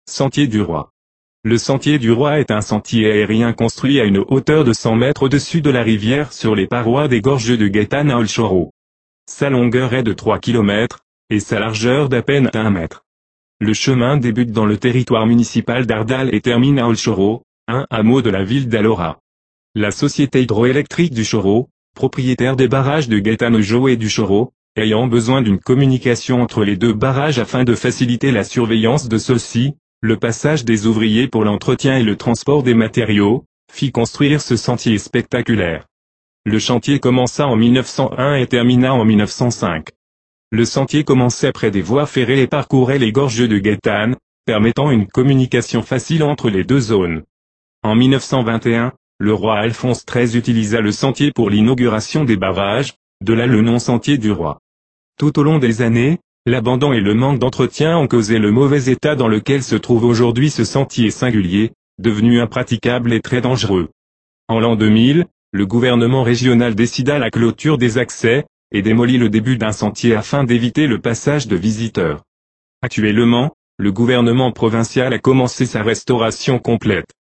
Sentier du Roi. Le Sentier du Roi est un sentier aérien construit à une hauteur de 100 mètres au-dessus de la rivière sur les parois des gorges de Gaétane à Olchorro. Sa longueur est de 3 km, et sa largeur d'à peine 1 mètre. Le chemin débute dans le territoire municipal d'Ardal et termine à Olchorro, un hameau de la ville d'Alora. La société hydroélectrique du Chorro, propriétaire des barrages de Gaétane-Augeot et du Chorro, ayant besoin d'une communication entre les deux barrages afin de faciliter la surveillance de ceux-ci, le passage des ouvriers pour l'entretien et le transport des matériaux, fit construire ce sentier spectaculaire. Le chantier commença en 1901 et termina en 1905. Le sentier commençait près des voies ferrées et parcourait les gorges de Gaétane, permettant une communication facile entre les deux zones. En 1921, le roi Alphonse XIII utilisa le sentier pour l'inauguration des barrages, de là le nom Sentier du Roi. Tout au long des années, l'abandon et le manque d'entretien ont causé le mauvais état dans lequel se trouve aujourd'hui ce sentier singulier, devenu impraticable et très dangereux. En l'an 2000, le gouvernement régional décida la clôture des accès, et démolit le début d'un sentier afin d'éviter le passage de visiteurs. Actuellement, le gouvernement provincial a commencé sa restauration complète.